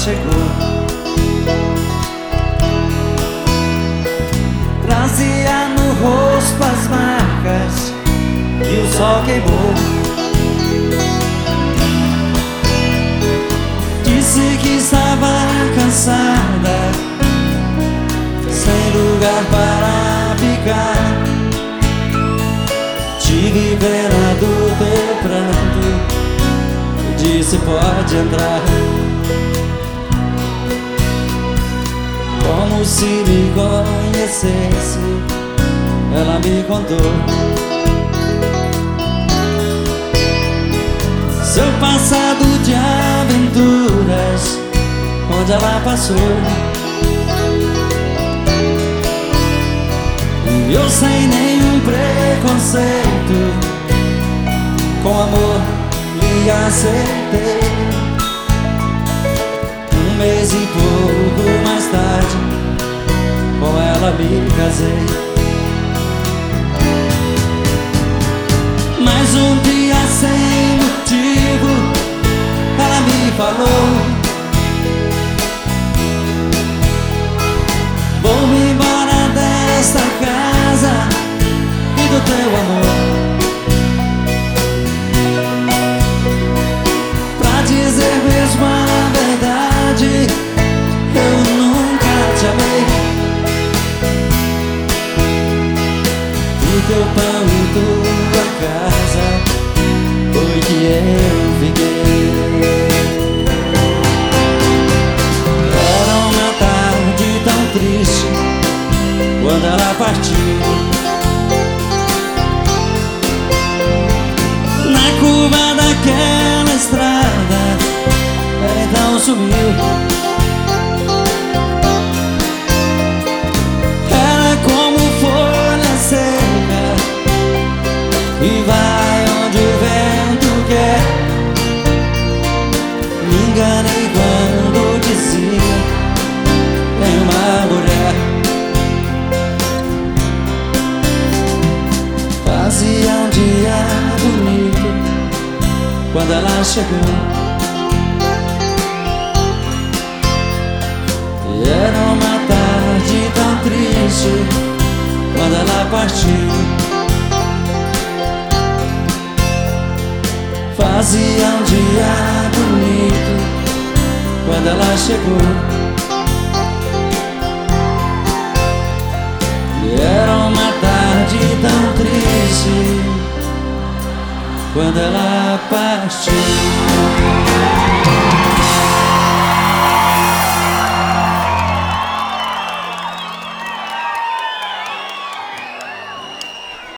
chegou. Trazia no rosto as marcas que o sol queimou. Disse que estava cansada, sem lugar para ficar. Tive pena do teu pranto, disse pode entrar. Como se me conhecesse, ela me contou seu passado de aventuras, onde ela passou. E eu sem nenhum preconceito, com amor lhe aceitei. Um mês e pouco mais tarde, com ela me casei. Mas um dia sem motivo, ela me falou: vou-me embora desta casa e do teu amor. Pra dizer mesmo a verdade, eu nunca te amei. Do teu pão e tua casa foi que eu fiquei. Era uma tarde tão triste quando ela partiu. Na curva daquela estrada, ela então sumiu. Era como folha seca e vai onde o vento quer. Me enganei quando dizia: tem uma mulher. Fazia um dia bonito quando ela chegou. E era uma tarde tão triste quando ela partiu. Fazia um dia bonito quando ela chegou. E era uma tarde tão triste quando ela partiu.